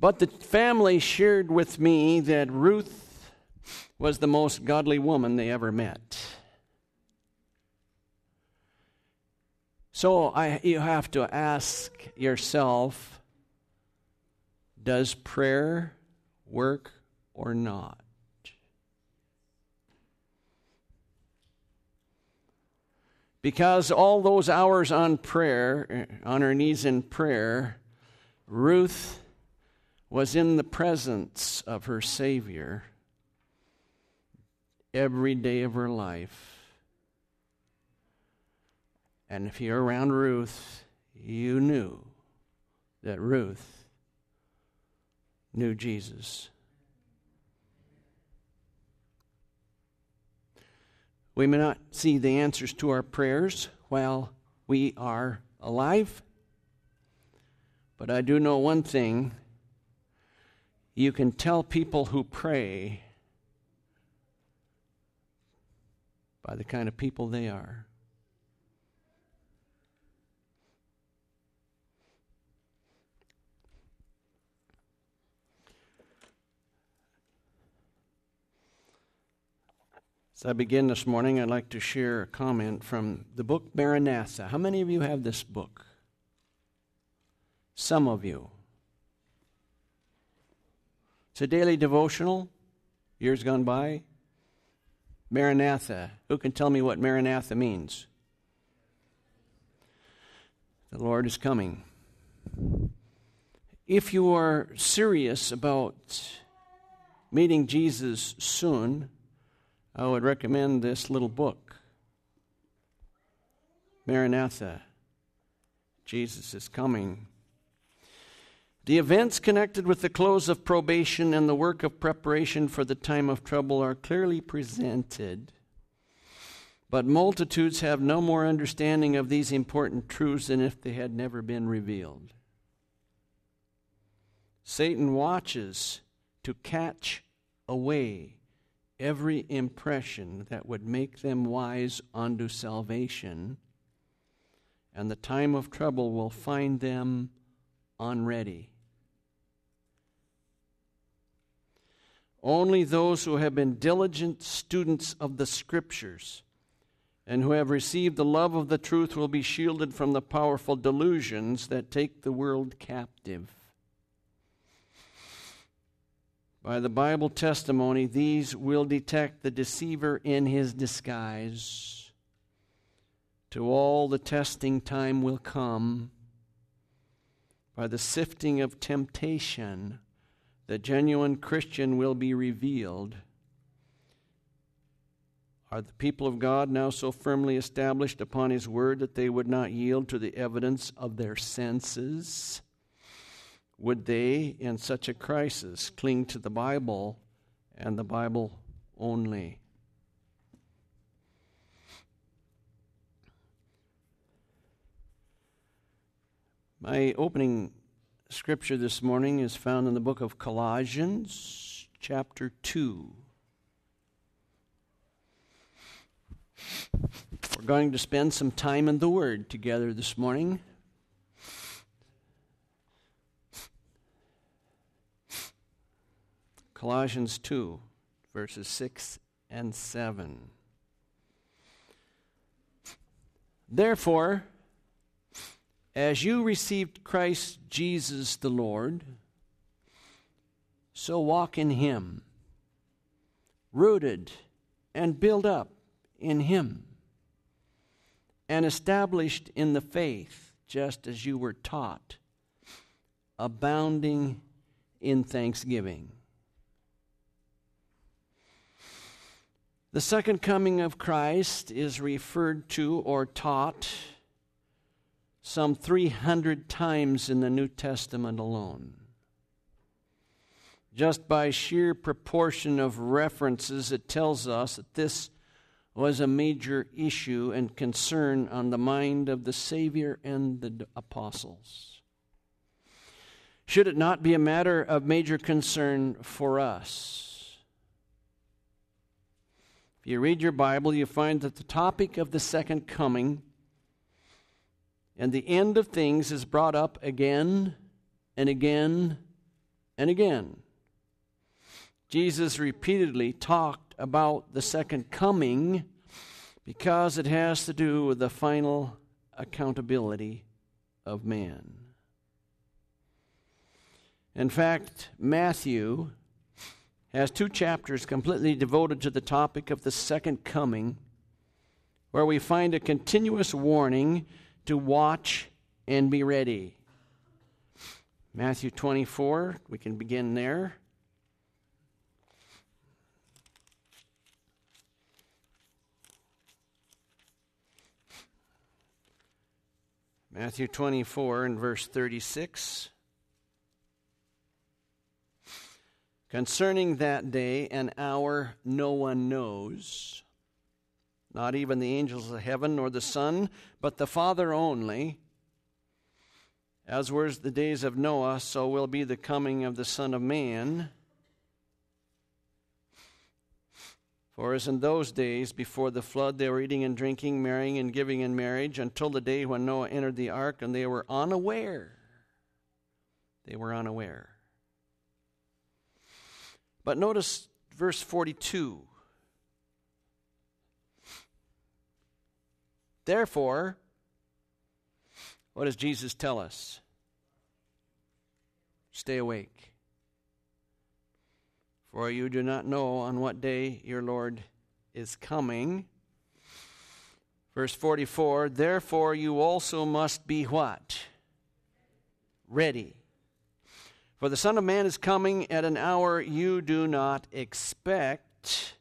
But the family shared with me that Ruth was the most godly woman they ever met. So you have to ask yourself, does prayer work or not? Because all those hours on prayer, on her knees in prayer, Ruth was in the presence of her Savior every day of her life. And if you're around Ruth, you knew that Ruth knew Jesus. We may not see the answers to our prayers while we are alive, but I do know one thing. You can tell people who pray by the kind of people they are. As I begin this morning, I'd like to share a comment from the book Maranatha. How many of you have this book? Some of you. It's a daily devotional, years gone by. Maranatha. Who can tell me what Maranatha means? The Lord is coming. If you are serious about meeting Jesus soon, I would recommend this little book, Maranatha. Jesus is coming. The events connected with the close of probation and the work of preparation for the time of trouble are clearly presented, but multitudes have no more understanding of these important truths than if they had never been revealed. Satan watches to catch away every impression that would make them wise unto salvation, and the time of trouble will find them unready. Only those who have been diligent students of the Scriptures and who have received the love of the truth will be shielded from the powerful delusions that take the world captive. By the Bible testimony, these will detect the deceiver in his disguise. To all the testing time will come. By the sifting of temptation, the genuine Christian will be revealed. Are the people of God now so firmly established upon His Word that they would not yield to the evidence of their senses? Would they, in such a crisis, cling to the Bible and the Bible only? My opening scripture this morning is found in the book of Colossians, chapter 2. We're going to spend some time in the Word together this morning. Colossians 2, verses 6 and 7. Therefore, as you received Christ Jesus the Lord, so walk in Him, rooted and built up in Him, and established in the faith, just as you were taught, abounding in thanksgiving. The second coming of Christ is referred to or taught some 300 times in the New Testament alone. Just by sheer proportion of references, it tells us that this was a major issue and concern on the mind of the Savior and the apostles. Should it not be a matter of major concern for us? If you read your Bible, you find that the topic of the second coming and the end of things is brought up again and again and again. Jesus repeatedly talked about the second coming because it has to do with the final accountability of man. In fact, Matthew has 2 chapters completely devoted to the topic of the second coming, where we find a continuous warning to watch and be ready. Matthew 24, we can begin there. Matthew 24 and verse 36. Concerning that day and hour no one knows, not even the angels of heaven nor the Son, but the Father only. As were the days of Noah, so will be the coming of the Son of Man. For as in those days before the flood they were eating and drinking, marrying and giving in marriage, until the day when Noah entered the ark, and they were unaware. They were unaware. But notice verse 42. Therefore, what does Jesus tell us? Stay awake. For you do not know on what day your Lord is coming. Verse 44, therefore you also must be what? Ready. For the Son of Man is coming at an hour you do not expect.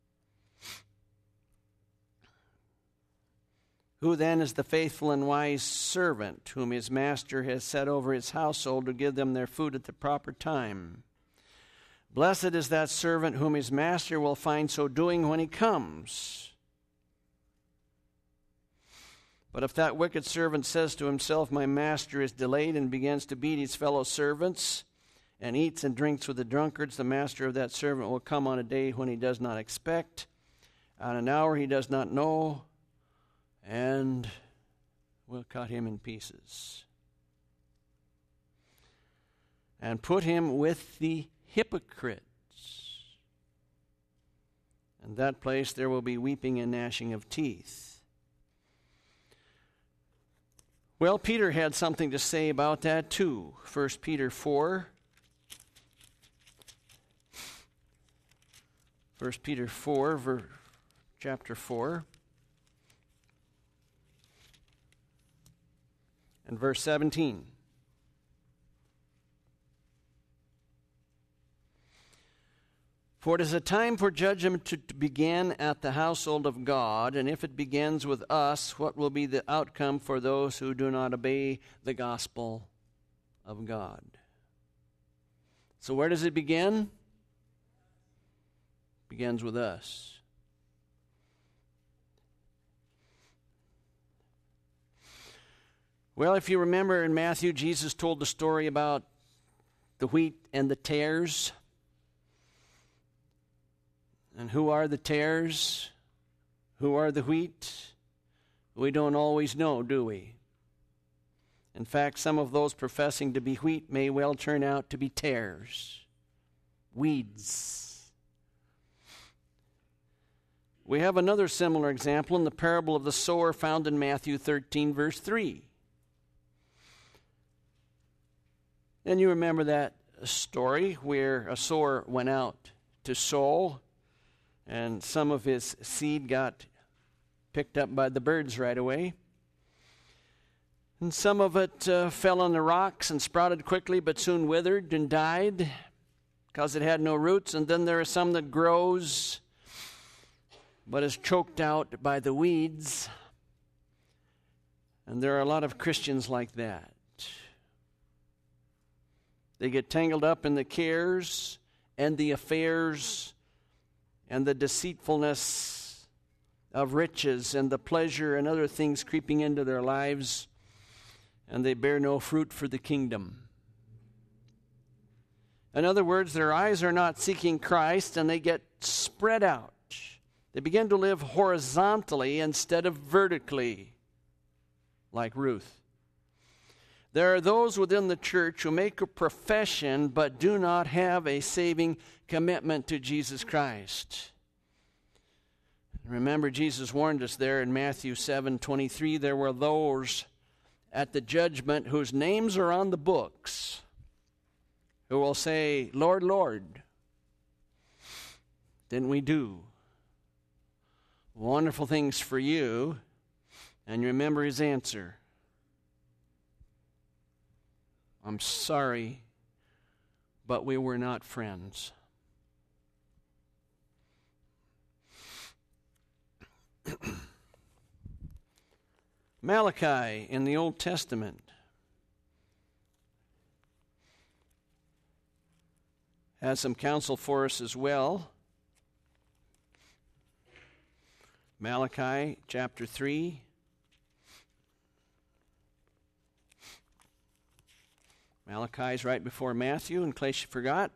Who then is the faithful and wise servant whom his master has set over his household to give them their food at the proper time? Blessed is that servant whom his master will find so doing when he comes. But if that wicked servant says to himself, my master is delayed, and begins to beat his fellow servants, and eats and drinks with the drunkards, the master of that servant will come on a day when he does not expect, on an hour he does not know, and will cut him in pieces, and put him with the hypocrites. In that place there will be weeping and gnashing of teeth. Well, Peter had something to say about that too. 1 Peter 4. 1 Peter 4, chapter 4. And verse 17. For it is a time for judgment to begin at the household of God, and if it begins with us, what will be the outcome for those who do not obey the gospel of God? So where does it begin? It begins with us. Well, if you remember in Matthew, Jesus told the story about the wheat and the tares. And who are the tares? Who are the wheat? We don't always know, do we? In fact, some of those professing to be wheat may well turn out to be tares, weeds. We have another similar example in the parable of the sower found in Matthew 13, verse 3. And you remember that story where a sower went out to sow, and some of his seed got picked up by the birds right away. And some of it fell on the rocks and sprouted quickly, but soon withered and died because it had no roots. And then there is some that grows, but is choked out by the weeds. And there are a lot of Christians like that. They get tangled up in the cares and the affairs and the deceitfulness of riches and the pleasure and other things creeping into their lives, and they bear no fruit for the kingdom. In other words, their eyes are not seeking Christ, and they get spread out. They begin to live horizontally instead of vertically, like Ruth. There are those within the church who make a profession but do not have a saving commitment to Jesus Christ. Remember, Jesus warned us there in Matthew 7:23, there were those at the judgment whose names are on the books who will say, Lord, Lord, didn't we do wonderful things for you? And remember his answer. I'm sorry, but we were not friends. Malachi in the Old Testament has some counsel for us as well. Malachi chapter 3. Malachi is right before Matthew, in case you forgot.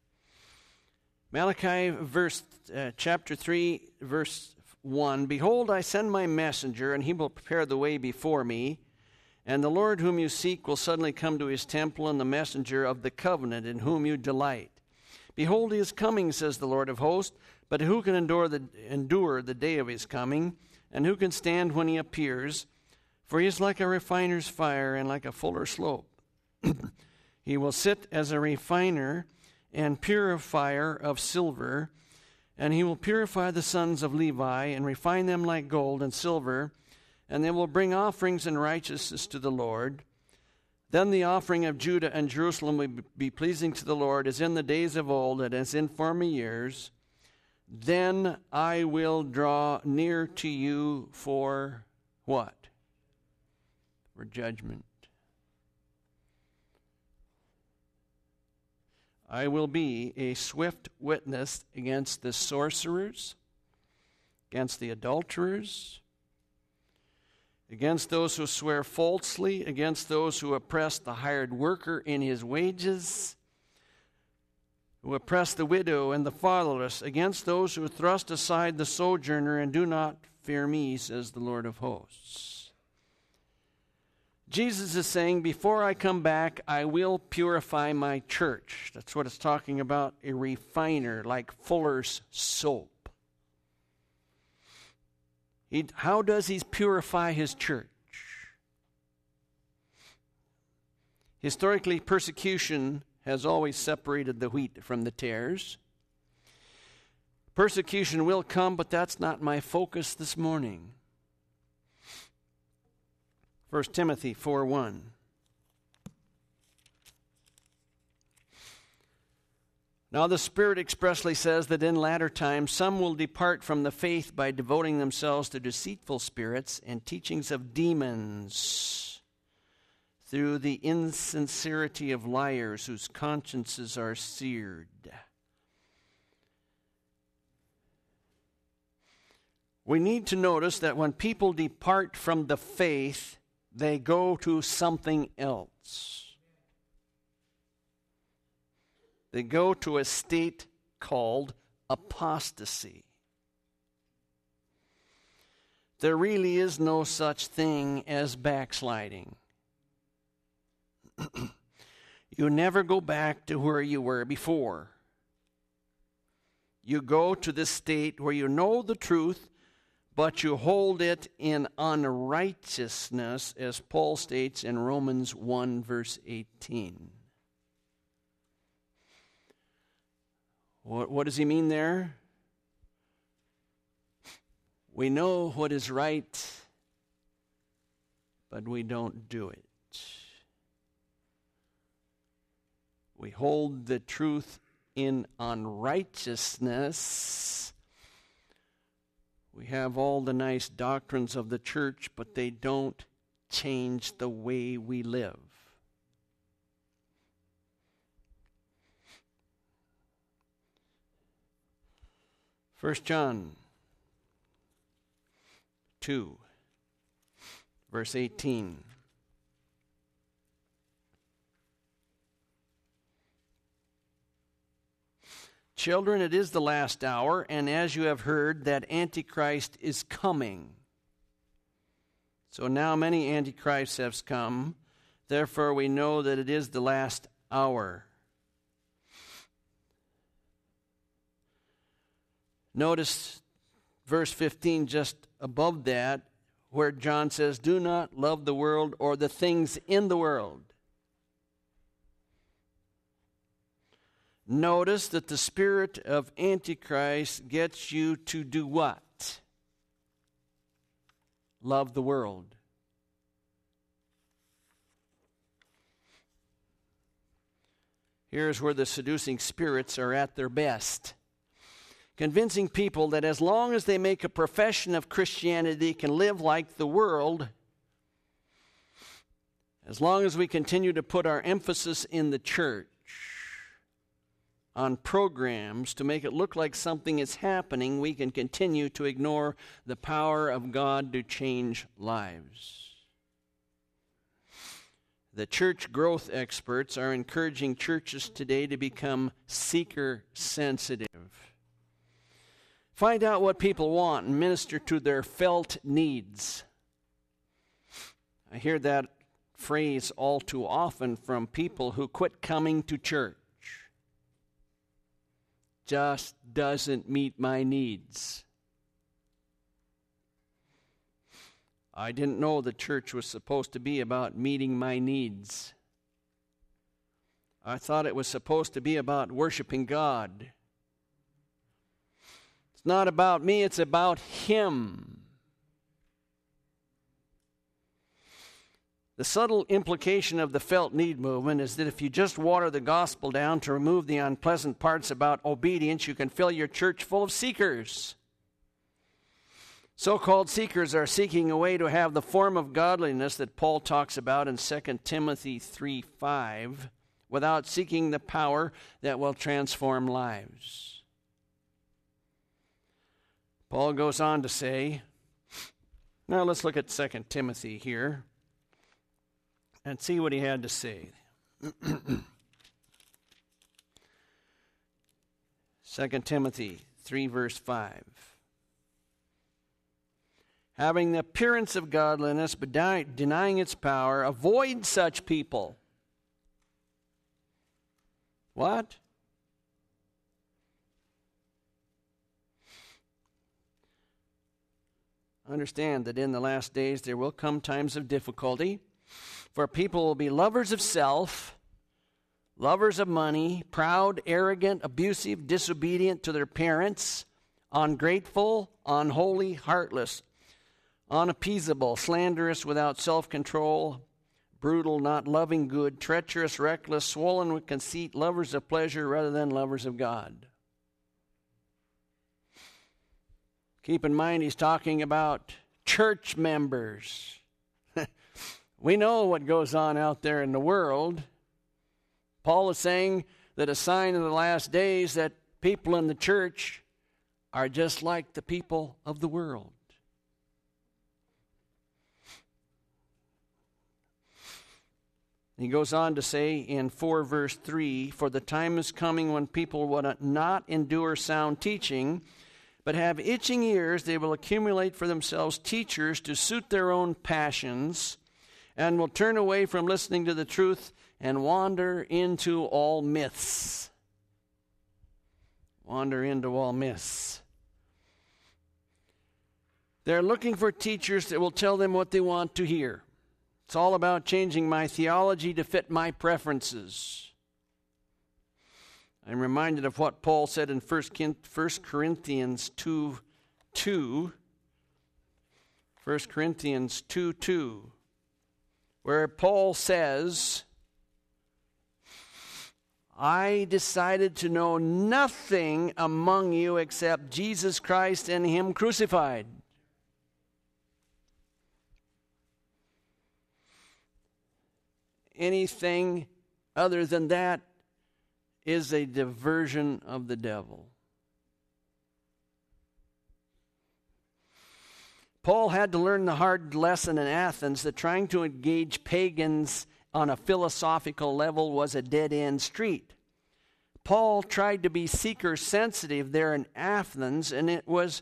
Malachi chapter 3, verse 1. Behold, I send my messenger, and he will prepare the way before me. And the Lord whom you seek will suddenly come to his temple, and the messenger of the covenant in whom you delight. Behold, he is coming, says the Lord of hosts. But who can endure the day of his coming? And who can stand when he appears? For he is like a refiner's fire and like a fuller's slope. He will sit as a refiner and purifier of silver, and he will purify the sons of Levi and refine them like gold and silver, and they will bring offerings in righteousness to the Lord. Then the offering of Judah and Jerusalem will be pleasing to the Lord, as in the days of old and as in former years. Then I will draw near to you for what? For judgment. I will be a swift witness against the sorcerers, against the adulterers, against those who swear falsely, against those who oppress the hired worker in his wages, who oppress the widow and the fatherless, against those who thrust aside the sojourner and do not fear me, says the Lord of hosts. Jesus is saying, before I come back, I will purify my church. That's what it's talking about, a refiner, like fuller's soap. How does he purify his church? Historically, persecution has always separated the wheat from the tares. Persecution will come, but that's not my focus this morning. 1 Timothy 4:1. Now the Spirit expressly says that in latter times some will depart from the faith by devoting themselves to deceitful spirits and teachings of demons, through the insincerity of liars whose consciences are seared. We need to notice that when people depart from the faith, they go to something else. They go to a state called apostasy. There really is no such thing as backsliding. You never go back to where you were before. You go to this state where you know the truth, but you hold it in unrighteousness, as Paul states in Romans 1, verse 18. What does he mean there? We know what is right, but we don't do it. We hold the truth in unrighteousness. We have all the nice doctrines of the church, but they don't change the way we live. First John 2, verse 18. Children, it is the last hour, and as you have heard, that Antichrist is coming. So now many Antichrists have come. Therefore we know that it is the last hour. Notice verse 15 just above that, where John says, do not love the world or the things in the world. Notice that the spirit of Antichrist gets you to do what? Love the world. Here's where the seducing spirits are at their best. Convincing people that as long as they make a profession of Christianity, can live like the world, as long as we continue to put our emphasis in the church on programs to make it look like something is happening, we can continue to ignore the power of God to change lives. The church growth experts are encouraging churches today to become seeker-sensitive. Find out what people want and minister to their felt needs. I hear that phrase all too often from people who quit coming to church. Just doesn't meet my needs. I didn't know the church was supposed to be about meeting my needs. I thought it was supposed to be about worshiping God. It's not about me, it's about Him. The subtle implication of the felt need movement is that if you just water the gospel down to remove the unpleasant parts about obedience, you can fill your church full of seekers. So-called seekers are seeking a way to have the form of godliness that Paul talks about in 2 Timothy 3:5, without seeking the power that will transform lives. Paul goes on to say, now let's look at 2 Timothy here and see what he had to say. 2 Timothy 3 verse 5. Having the appearance of godliness, but denying its power, avoid such people. What? Understand that in the last days there will come times of difficulty, for people will be lovers of self, lovers of money, proud, arrogant, abusive, disobedient to their parents, ungrateful, unholy, heartless, unappeasable, slanderous, without self-control, brutal, not loving good, treacherous, reckless, swollen with conceit, lovers of pleasure rather than lovers of God. Keep in mind, he's talking about church members. We know what goes on out there in the world. Paul is saying that a sign of the last days that people in the church are just like the people of the world. He goes on to say in 4 verse 3, for the time is coming when people will not endure sound teaching, but have itching ears. They will accumulate for themselves teachers to suit their own passions, and will turn away from listening to the truth and wander into all myths. Wander into all myths. They're looking for teachers that will tell them what they want to hear. It's all about changing my theology to fit my preferences. I'm reminded of what Paul said in 1 Corinthians 2:2. 1 Corinthians 2:2, where Paul says, I decided to know nothing among you except Jesus Christ and Him crucified. Anything other than that is a diversion of the devil. Paul had to learn the hard lesson in Athens that trying to engage pagans on a philosophical level was a dead-end street. Paul tried to be seeker-sensitive there in Athens, and it was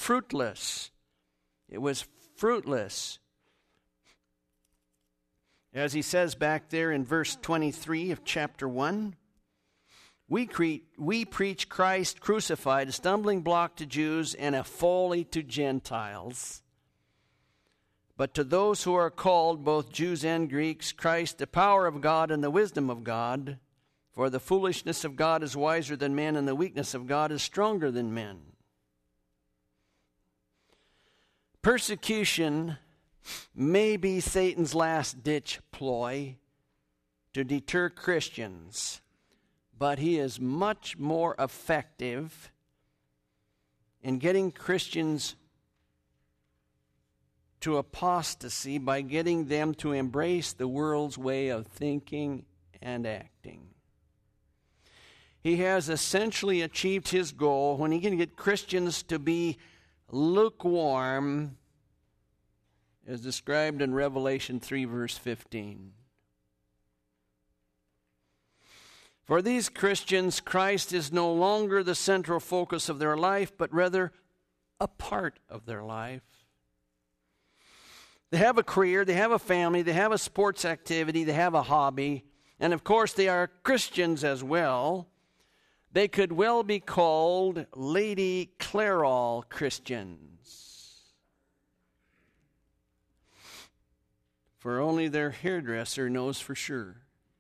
fruitless. It was fruitless. As he says back there in verse 23 of chapter 1, we preach Christ crucified, a stumbling block to Jews and a folly to Gentiles. But to those who are called, both Jews and Greeks, Christ, the power of God and the wisdom of God. For the foolishness of God is wiser than men, and the weakness of God is stronger than men. Persecution may be Satan's last-ditch ploy to deter Christians, but he is much more effective in getting Christians to apostasy by getting them to embrace the world's way of thinking and acting. He has essentially achieved his goal when he can get Christians to be lukewarm, as described in Revelation 3, verse 15. For these Christians, Christ is no longer the central focus of their life, but rather a part of their life. They have a career, they have a family, they have a sports activity, they have a hobby, and of course they are Christians as well. They could well be called Lady Clairol Christians, for only their hairdresser knows for sure.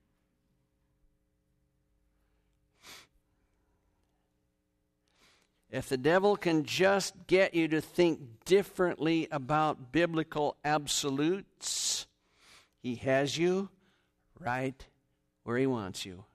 If the devil can just get you to think differently about biblical absolutes, he has you right where he wants you.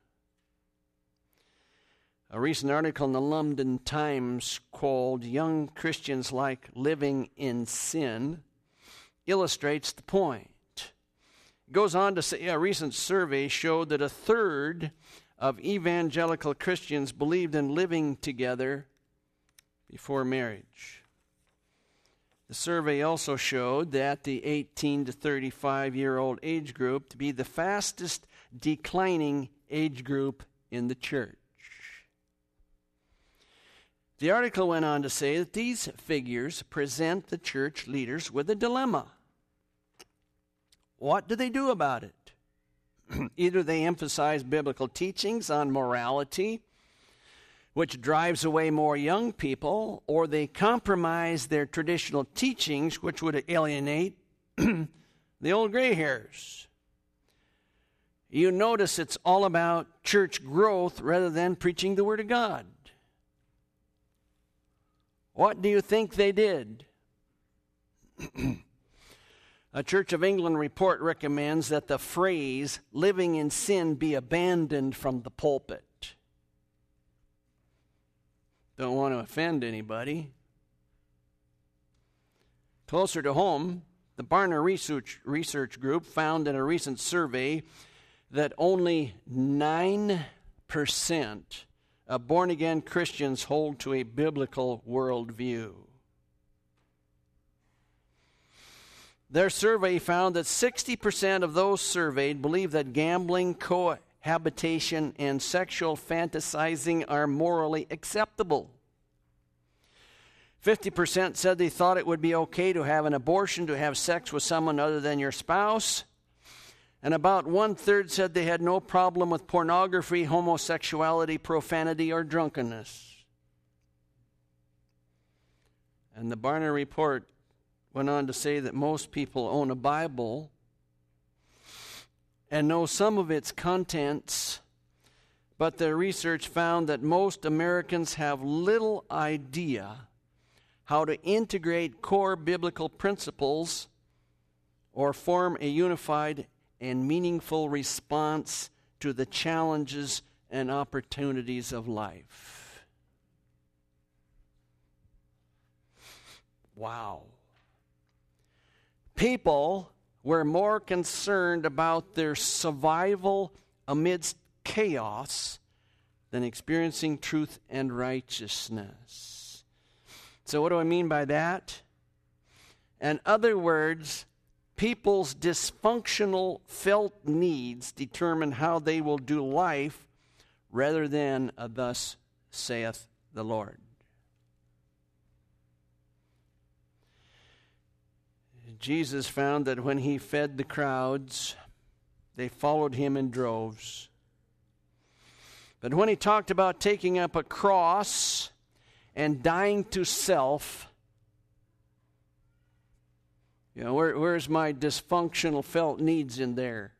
A recent article in the London Times called "Young Christians Like Living in Sin" illustrates the point. It goes on to say a recent survey showed that a third of evangelical Christians believed in living together before marriage. The survey also showed that the 18 to 35-year-old age group to be the fastest declining age group in the church. The article went on to say that these figures present the church leaders with a dilemma. What do they do about it? Either they emphasize biblical teachings on morality, which drives away more young people, or they compromise their traditional teachings, which would alienate the old gray hairs. You notice it's all about church growth rather than preaching the Word of God. What do you think they did? A Church of England report recommends that the phrase "living in sin" be abandoned from the pulpit. Don't want to offend anybody. Closer to home, the Barna Research Group found in a recent survey that only 9% of born-again Christians hold to a biblical worldview. Their survey found that 60% of those surveyed believe that gambling, cohabitation, and sexual fantasizing are morally acceptable. 50% said they thought it would be okay to have an abortion, to have sex with someone other than your spouse. And about 1/3 said they had no problem with pornography, homosexuality, profanity, or drunkenness. And the Barna report went on to say that most people own a Bible and know some of its contents, but their research found that most Americans have little idea how to integrate core biblical principles or form a unified and meaningful response to the challenges and opportunities of life. Wow. People were more concerned about their survival amidst chaos than experiencing truth and righteousness. So what do I mean by that? In other words, people's dysfunctional felt needs determine how they will do life rather than a "thus saith the Lord." Jesus found that when he fed the crowds, They followed him in droves. But when he talked about taking up a cross and dying to self, where's my dysfunctional felt needs in there?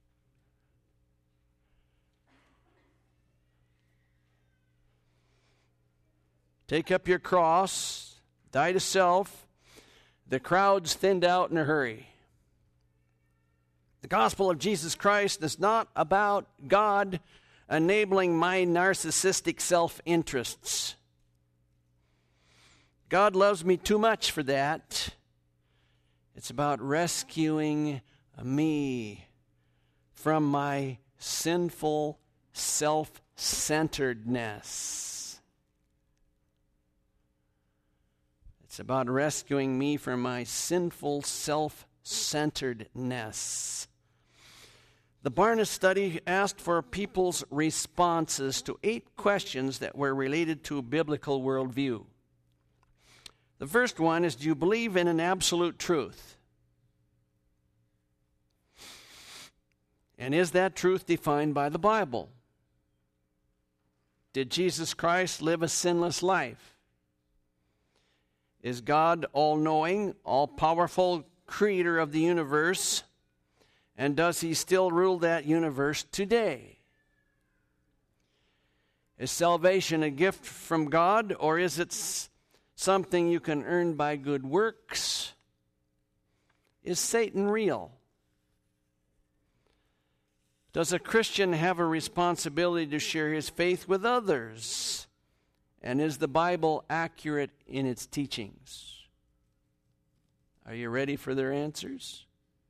Take up your cross, die to self. The crowds thinned out in a hurry. The gospel of Jesus Christ is not about God enabling my narcissistic self-interests. God loves me too much for that. It's about rescuing me from my sinful self-centeredness. It's about rescuing me from my sinful self-centeredness. The Barna study asked for people's responses to 8 questions that were related to a biblical worldview. The first one is, do you believe in an absolute truth? And is that truth defined by the Bible? Did Jesus Christ live a sinless life? Is God all-knowing, all-powerful, creator of the universe? And does he still rule that universe today? Is salvation a gift from God, or is it something you can earn by good works? Is Satan real? Does a Christian have a responsibility to share his faith with others? And is the Bible accurate in its teachings? Are you ready for their answers?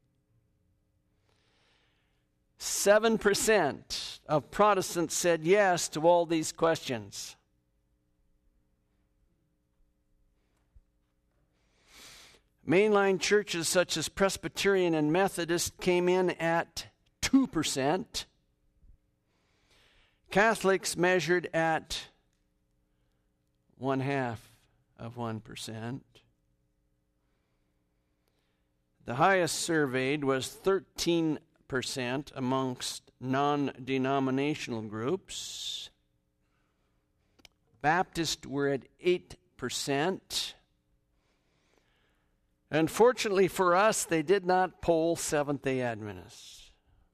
7% of Protestants said yes to all these questions. Mainline churches such as Presbyterian and Methodist came in at 2%. Catholics measured at 0.5%. The highest surveyed was 13% amongst non-denominational groups. Baptists were at 8%. Unfortunately for us, they did not poll Seventh-day Adventists.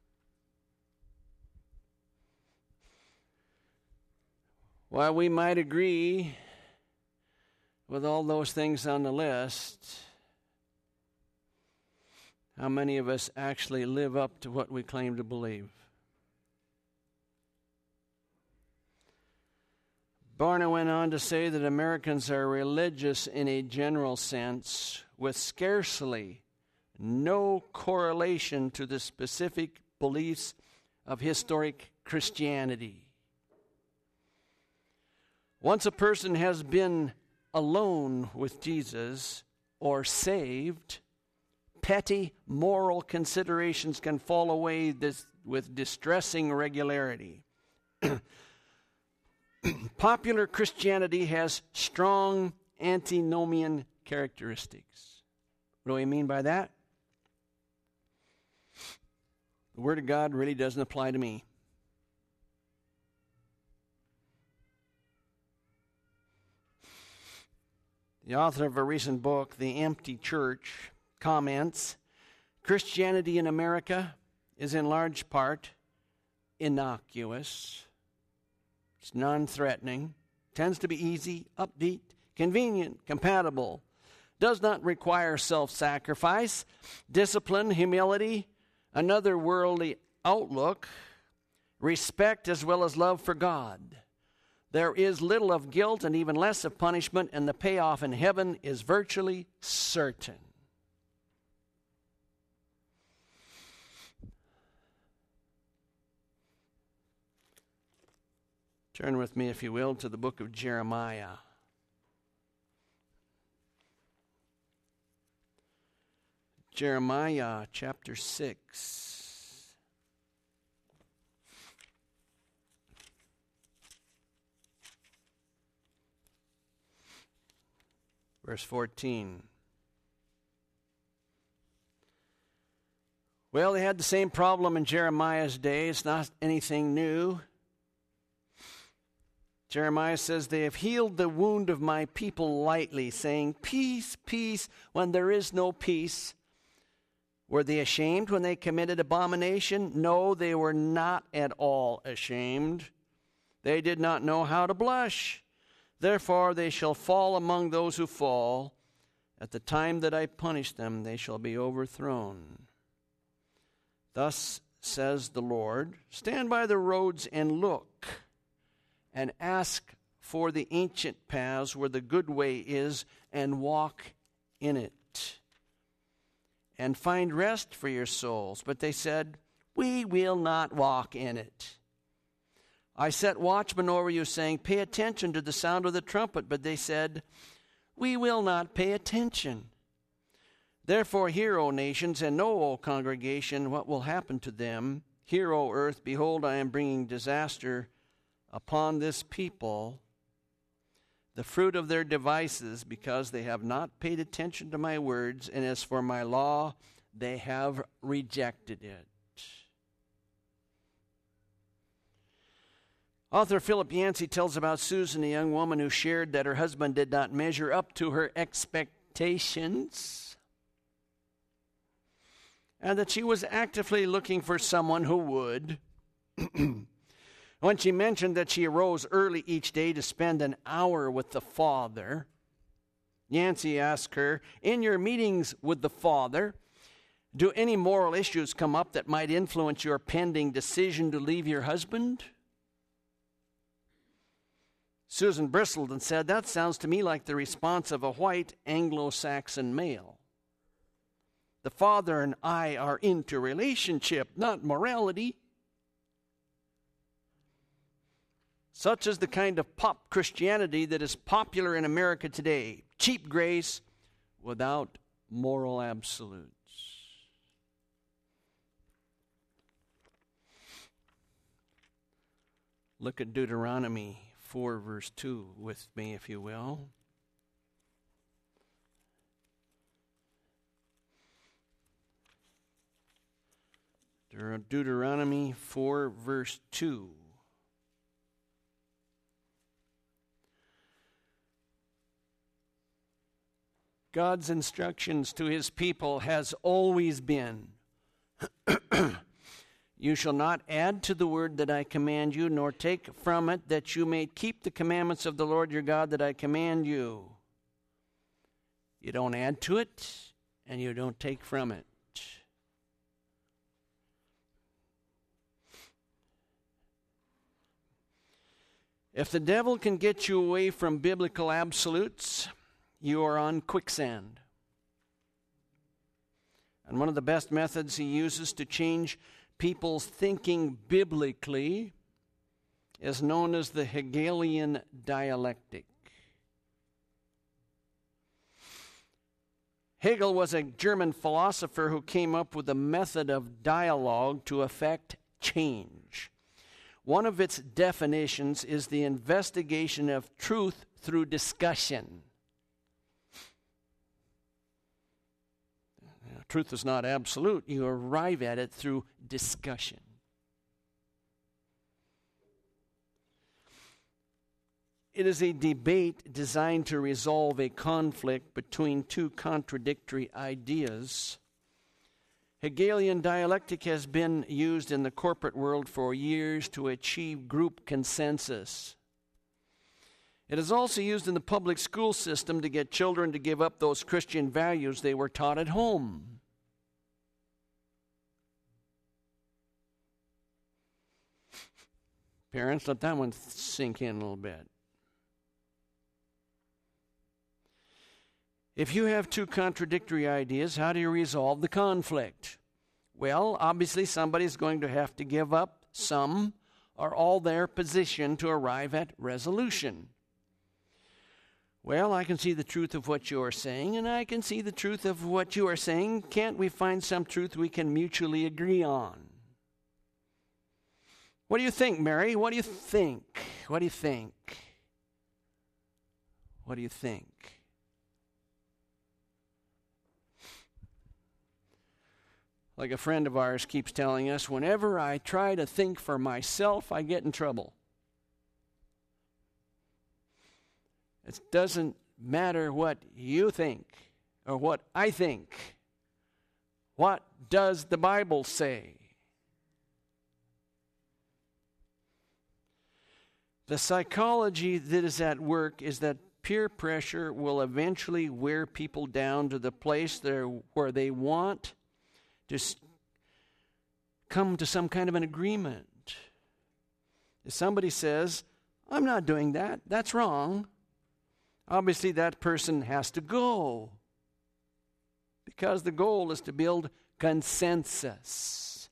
While we might agree with all those things on the list, how many of us actually live up to what we claim to believe? Barna went on to say that Americans are religious in a general sense, with scarcely no correlation to the specific beliefs of historic Christianity. Once a person has been alone with Jesus or saved, petty moral considerations can fall away with distressing regularity. Popular Christianity has strong antinomian characteristics. What do we mean by that? The Word of God really doesn't apply to me. The author of a recent book, The Empty Church, comments, Christianity in America is in large part innocuous. It's non-threatening, tends to be easy, upbeat, convenient, compatible, does not require self-sacrifice, discipline, humility, another worldly outlook, respect as well as love for God. There is little of guilt and even less of punishment, and the payoff in heaven is virtually certain. Turn with me, if you will, to the book of Jeremiah. Jeremiah chapter 6. Verse 14. Well, they had the same problem in Jeremiah's day. It's not anything new. Jeremiah says, they have healed the wound of my people lightly, saying, peace, peace, when there is no peace. Were they ashamed when they committed abomination? No, they were not at all ashamed. They did not know how to blush. Therefore they shall fall among those who fall. At the time that I punish them, they shall be overthrown. Thus says the Lord, stand by the roads and look, and ask for the ancient paths where the good way is, and walk in it, and find rest for your souls. But they said, we will not walk in it. I set watchmen over you, saying, pay attention to the sound of the trumpet. But they said, we will not pay attention. Therefore hear, O nations, and know, O congregation, what will happen to them. Hear, O earth, behold, I am bringing disaster upon this people, the fruit of their devices, because they have not paid attention to my words, and as for my law, they have rejected it. Author Philip Yancey tells about Susan, a young woman who shared that her husband did not measure up to her expectations, and that she was actively looking for someone who would. When she mentioned that she arose early each day to spend an hour with the Father, Yancey asked her, in your meetings with the Father, do any moral issues come up that might influence your pending decision to leave your husband? Susan bristled and said, that sounds to me like the response of a white Anglo-Saxon male. The Father and I are into relationship, not morality. Such is the kind of pop Christianity that is popular in America today. Cheap grace without moral absolutes. Look at Deuteronomy 4, verse 2 with me, if you will. Deuteronomy 4, verse 2. God's instructions to his people has always been, you shall not add to the word that I command you, nor take from it, that you may keep the commandments of the Lord your God that I command you. You don't add to it, and you don't take from it. If the devil can get you away from biblical absolutes, you are on quicksand. And one of the best methods he uses to change people's thinking biblically is known as the Hegelian dialectic. Hegel was a German philosopher who came up with a method of dialogue to effect change. One of its definitions is the investigation of truth through discussion. Truth is not absolute. You arrive at it through discussion. It is a debate designed to resolve a conflict between two contradictory ideas. Hegelian dialectic has been used in the corporate world for years to achieve group consensus. It is also used in the public school system to get children to give up those Christian values they were taught at home. Parents, let that one sink in a little bit. If you have two contradictory ideas, how do you resolve the conflict? Well, obviously somebody's going to have to give up some or all their position to arrive at resolution. Well, I can see the truth of what you are saying, and I can see the truth of what you are saying. Can't we find some truth we can mutually agree on? What do you think, Mary? What do you think? What do you think? What do you think? Like a friend of ours keeps telling us, whenever I try to think for myself, I get in trouble. It doesn't matter what you think or what I think. What does the Bible say? The psychology that is at work is that peer pressure will eventually wear people down to the place where they want to come to some kind of an agreement. If somebody says, I'm not doing that, that's wrong, obviously that person has to go. Because the goal is to build consensus.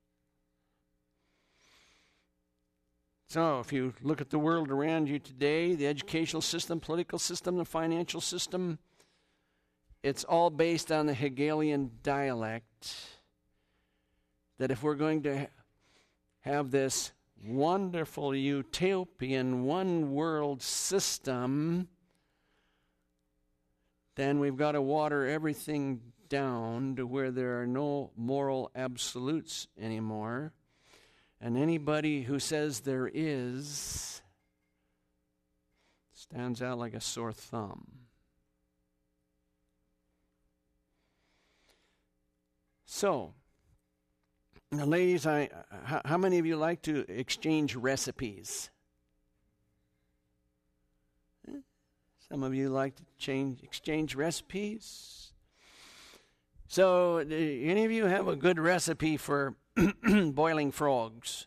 So if you look at the world around you today, the educational system, political system, the financial system, it's all based on the Hegelian dialect. That if we're going to have this wonderful utopian one-world system, then we've got to water everything down to where there are no moral absolutes anymore. And anybody who says there is stands out like a sore thumb. So, now ladies, how many of you like to exchange recipes? Some of you like to exchange recipes. So, do any of you have a good recipe for boiling frogs?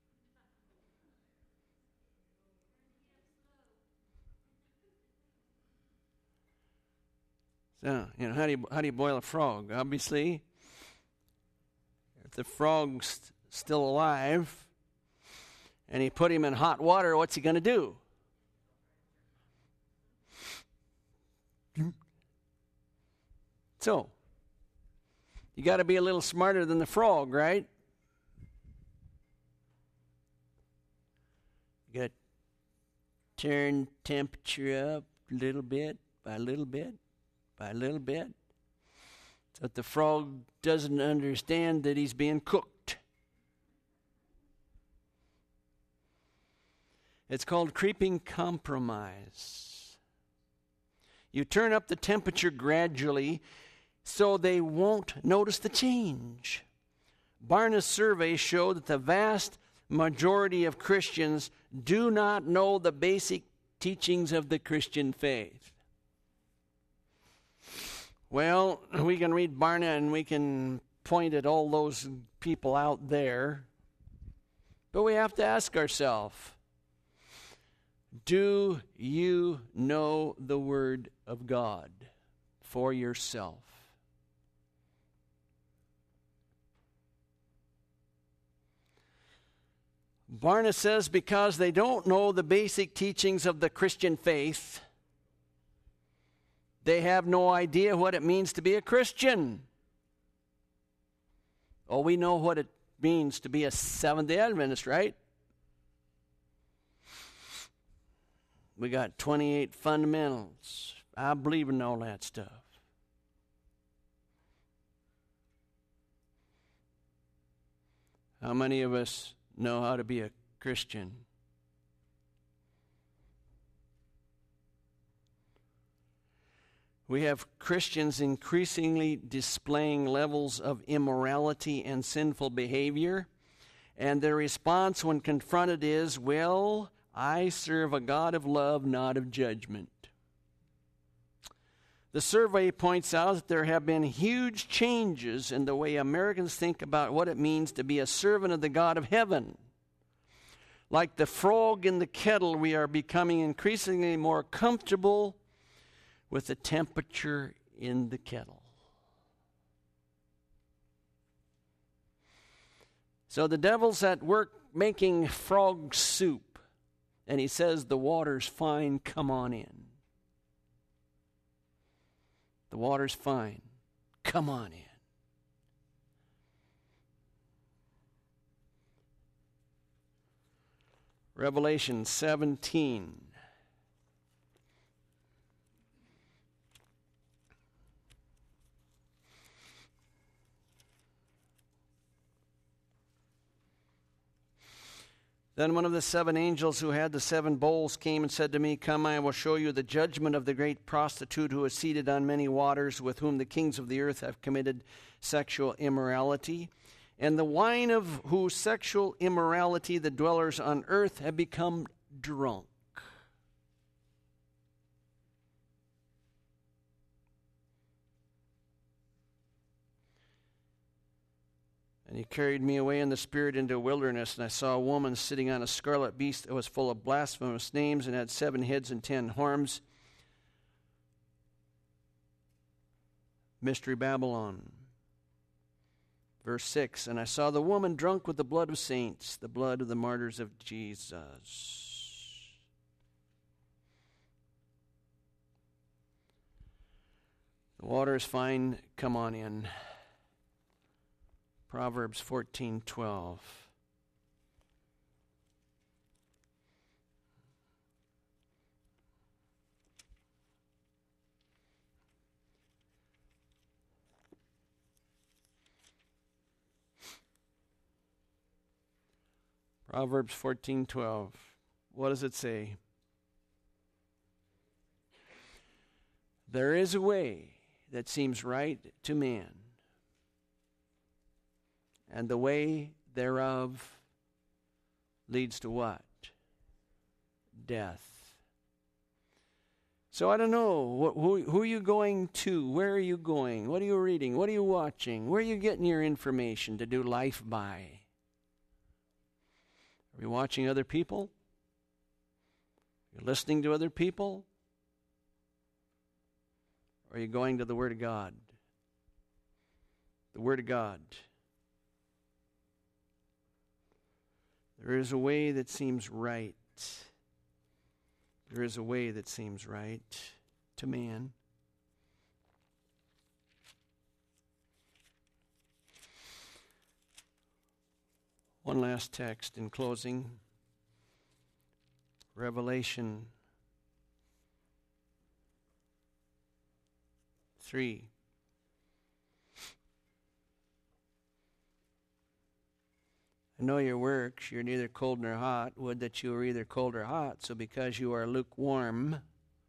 So, how do you boil a frog? Obviously, if the frog's still alive and you put him in hot water, what's he going to do? So, you got to be a little smarter than the frog, right? You got to turn temperature up little bit by little bit by little bit, so that the frog doesn't understand that he's being cooked. It's called creeping compromise. You turn up the temperature gradually so they won't notice the change. Barna's survey showed that the vast majority of Christians do not know the basic teachings of the Christian faith. Well, we can read Barna and we can point at all those people out there, but we have to ask ourselves, do you know the Word of God for yourself? Barna says because they don't know the basic teachings of the Christian faith, they have no idea what it means to be a Christian. Oh, we know what it means to be a Seventh-day Adventist, right? We got 28 fundamentals. I believe in all that stuff. How many of us know how to be a Christian? We have Christians increasingly displaying levels of immorality and sinful behavior, and their response when confronted is, well, I serve a God of love, not of judgment. The survey points out that there have been huge changes in the way Americans think about what it means to be a servant of the God of heaven. Like the frog in the kettle, we are becoming increasingly more comfortable with the temperature in the kettle. So the devil's at work making frog soup. And he says, the water's fine, come on in. The water's fine, come on in. Revelation 17. Then one of the 7 angels who had the 7 bowls came and said to me, "Come, I will show you the judgment of the great prostitute who is seated on many waters, with whom the kings of the earth have committed sexual immorality, and the wine of whose sexual immorality the dwellers on earth have become drunk." And he carried me away in the Spirit into a wilderness, and I saw a woman sitting on a scarlet beast that was full of blasphemous names and had 7 heads and 10 horns. Mystery Babylon. Verse 6, "And I saw the woman drunk with the blood of saints, the blood of the martyrs of Jesus." The water is fine. Come on in. Proverbs 14:12. Proverbs 14:12. What does it say? "There is a way that seems right to man, and the way thereof leads to what? Death." So I don't know, who are you going to? Where are you going? What are you reading? What are you watching? Where are you getting your information to do life by? Are you watching other people? Are you listening to other people? Or are you going to the Word of God? The Word of God. There is a way that seems right. There is a way that seems right to man. One last text in closing. Revelation 3. "I know your works, you're neither cold nor hot. Would that you were either cold or hot. So because you are lukewarm,"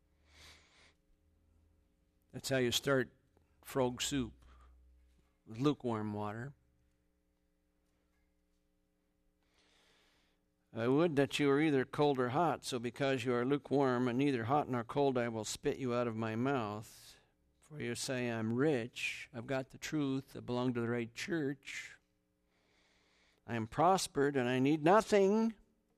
that's how you start frog soup, with lukewarm water. "I would that you were either cold or hot. So because you are lukewarm and neither hot nor cold, I will spit you out of my mouth. For you say, I'm rich, I've got the truth, I belong to the right church. I am prospered and I need nothing,"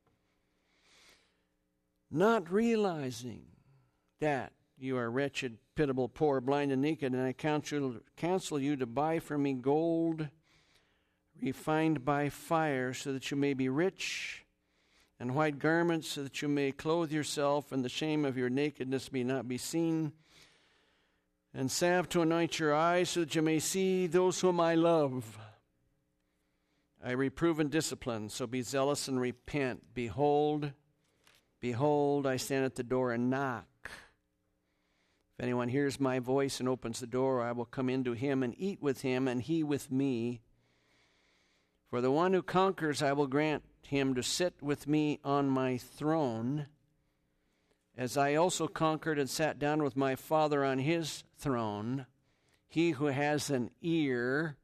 not realizing that you are wretched, pitiable, poor, blind, and naked, and I counsel you to buy from me gold refined by fire, so that you may be rich, and white garments, so that you may clothe yourself, and the shame of your nakedness may not be seen, and salve to anoint your eyes, so that you may see those whom I love. I reprove and discipline, so be zealous and repent. Behold, I stand at the door and knock. If anyone hears my voice and opens the door, I will come into him and eat with him, and he with me. For the one who conquers, I will grant him to sit with me on my throne, as I also conquered and sat down with my Father on his throne. He who has an ear,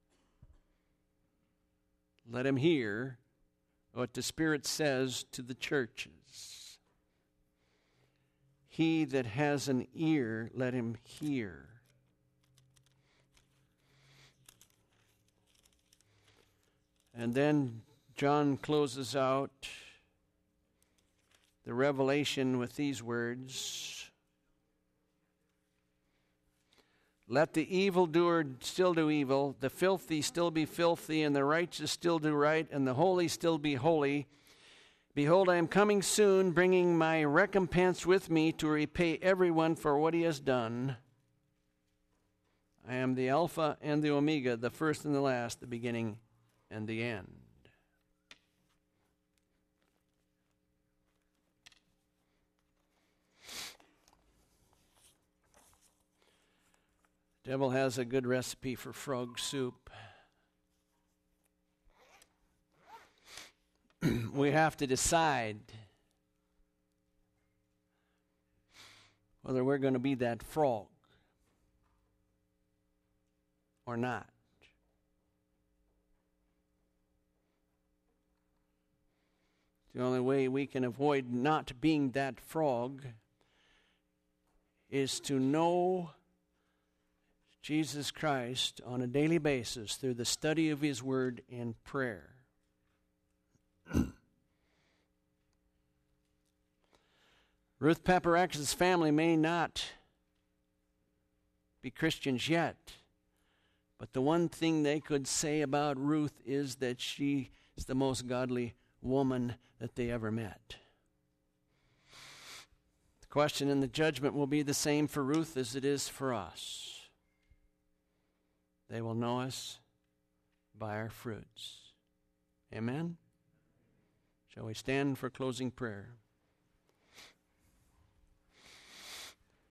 let him hear what the Spirit says to the churches. He that has an ear, let him hear. And then John closes out the Revelation with these words: "Let the evildoer still do evil, the filthy still be filthy, and the righteous still do right, and the holy still be holy. Behold, I am coming soon, bringing my recompense with me to repay everyone for what he has done. I am the Alpha and the Omega, the first and the last, the beginning and the end." The devil has a good recipe for frog soup. we have to decide whether we're going to be that frog or not. The only way we can avoid not being that frog is to know Jesus Christ on a daily basis through the study of His Word and prayer. Ruth Paparakis' family may not be Christians yet, but the one thing they could say about Ruth is that she is the most godly woman that they ever met. The question in the judgment will be the same for Ruth as it is for us. They will know us by our fruits. Amen? Shall we stand for closing prayer?